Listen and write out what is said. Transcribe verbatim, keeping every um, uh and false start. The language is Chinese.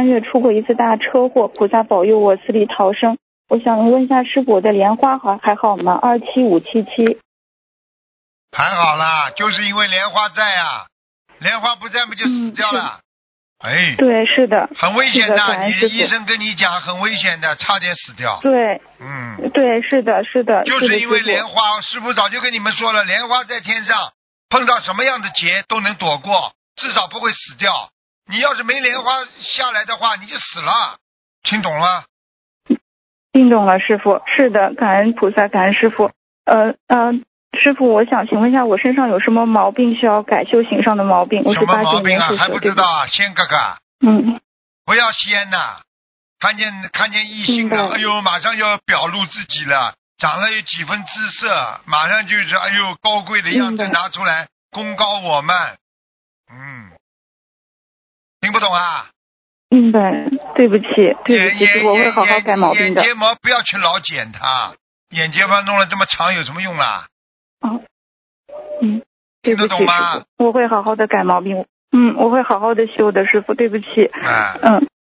三月出过一次大车祸，菩萨保佑我死里逃生。我想问一下师傅，我的莲花还还好吗？二七五七七。 还好啦，就是因为莲花在啊，莲花不在不就死掉了？嗯、哎， 对，是的， 很危险的。 你的医生跟你讲很危险的，差点死掉。 对， 嗯， 对，是的，是的， 就是因为莲花，师傅早就跟你们说了，莲花在天上，碰到什么样的劫都能躲过，至少不会死掉。你要是没莲花下来的话，你就死了。听懂了？ 听懂了，师傅。是的，感恩菩萨，感恩师傅。呃呃，师傅，我想请问一下，我身上有什么毛病需要改？修行上的毛病？我是八九年属蛇的。 什么毛病啊？还不知道啊？仙哥哥。 嗯。 不要仙呐！看见看见异性了，哎呦，马上要表露自己了，长了有几分姿色，马上就是哎呦高贵的样子拿出来功高我慢。嗯，听不懂啊？ 明白，对不起，对不起，我会好好改毛病的。 眼睫毛不要去老剪它，眼睫毛弄了这么长有什么用啦？ 哦，嗯，对不起， 听得懂吗？ 我会好好的改毛病。嗯，我会好好的修的，师傅，对不起。 啊， 嗯，